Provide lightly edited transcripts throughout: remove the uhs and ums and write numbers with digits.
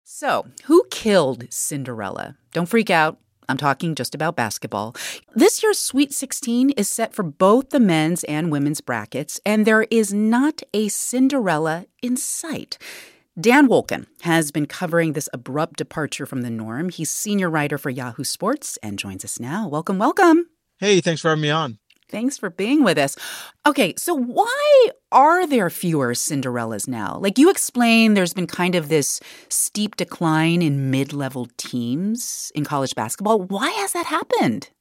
So, who killed Cinderella? Don't freak out. I'm talking just about basketball. This year's Sweet 16 is set for both the men's and women's brackets, and there is not a Cinderella in sight. Dan Wolken has been covering this abrupt departure from the norm. He's senior writer for Yahoo Sports and joins us now. Welcome, welcome. Hey, thanks for having me on. Thanks for being with us. Okay, so why are there fewer Cinderellas now? Like you explained, there's been kind of this steep decline in mid-level teams in college basketball. Why has that happened?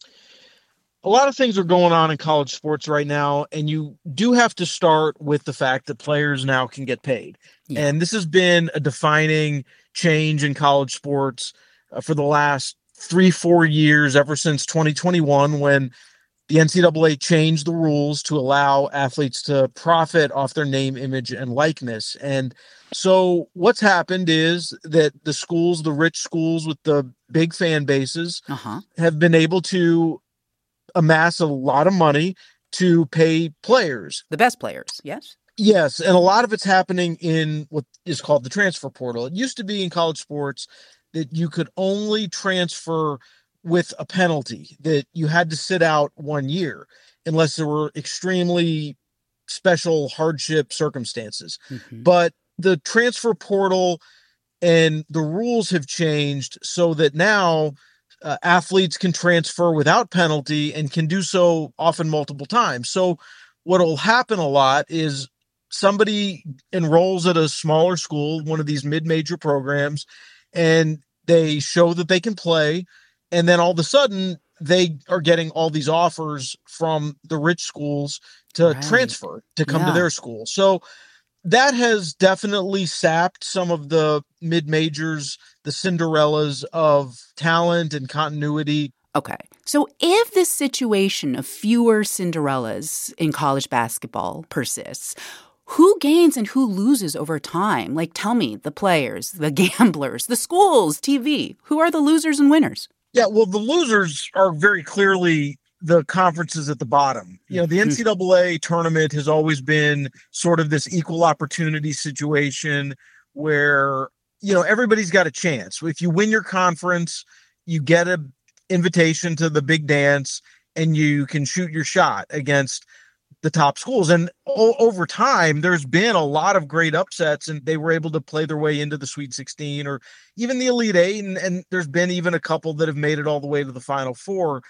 A lot of things are going on in college sports right now, and you do have to start with the fact that players now can get paid. Yeah. And this has been a defining change in college sports for the last 3-4 years, ever since 2021, when the NCAA changed the rules to allow athletes to profit off their name, image, and likeness. And so what's happened is that the schools, the rich schools with the big fan bases, have been able to amass a lot of money to pay players. The best players, yes? Yes, and a lot of it's happening in what is called the transfer portal. It used to be in college sports that you could only transfer with a penalty, that you had to sit out 1 year unless there were extremely special hardship circumstances. But the transfer portal and the rules have changed so that now athletes can transfer without penalty and can do so often multiple times. So what will happen a lot is somebody enrolls at a smaller school, one of these mid-major programs, and they show that they can play. And then all of a sudden, they are getting all these offers from the rich schools to transfer, to come to their school. So that has definitely sapped some of the mid-majors, the Cinderellas of talent and continuity. Okay. So if this situation of fewer Cinderellas in college basketball persists, who gains and who loses over time? Like, tell me, the players, the gamblers, the schools, TV. Who are the losers and winners? Yeah, well, the losers are very clearly the conferences at the bottom. You know, the NCAA tournament has always been sort of this equal opportunity situation where, you know, everybody's got a chance. If you win your conference, you get an invitation to the big dance and you can shoot your shot against the top schools. And over time, there's been a lot of great upsets, and they were able to play their way into the Sweet 16 or even the Elite Eight. And there's been even a couple that have made it all the way to the Final Four.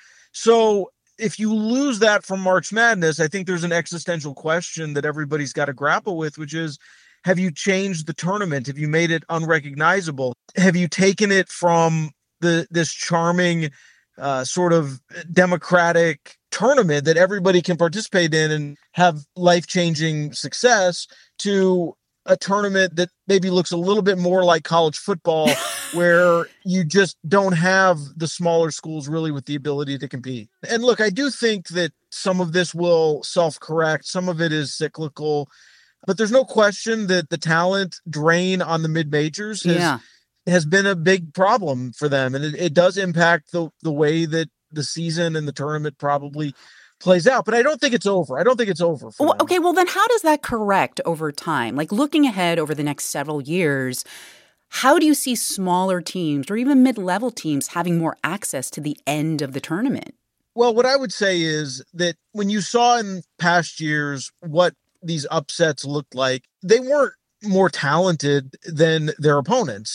So if you lose that from March Madness, I think there's an existential question that everybody's got to grapple with, which is, have you changed the tournament? Have you made it unrecognizable? Have you taken it from this charming sort of democratic tournament that everybody can participate in and have life-changing success to a tournament that maybe looks a little bit more like college football where you just don't have the smaller schools really with the ability to compete? And look, I do think that some of this will self-correct. Some of it is cyclical, but there's no question that the talent drain on the mid-majors has been a big problem for them. And it does impact the way that the season and the tournament probably plays out. But I don't think it's over. I don't think it's over for them. Okay, well then how does that correct over time? Like looking ahead over the next several years, how do you see smaller teams or even mid-level teams having more access to the end of the tournament? Well, what I would say is that when you saw in past years what these upsets looked like, they weren't more talented than their opponents.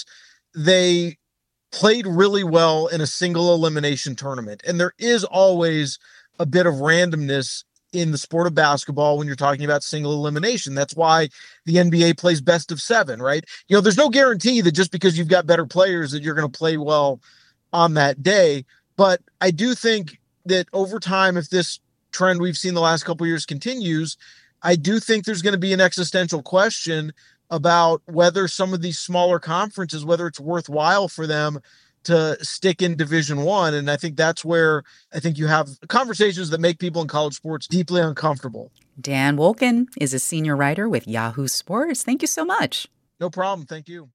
They played really well in a single elimination tournament. And there is always a bit of randomness in the sport of basketball when you're talking about single elimination. That's why the NBA plays best of 7, right? You know, there's no guarantee that just because you've got better players that you're going to play well on that day. But I do think that over time, if this trend we've seen the last couple of years continues, I do think there's going to be an existential question about whether some of these smaller conferences, whether it's worthwhile for them to stick in Division I. And I think that's where I think you have conversations that make people in college sports deeply uncomfortable. Dan Wolken is a senior writer with Yahoo Sports. Thank you so much. No problem. Thank you.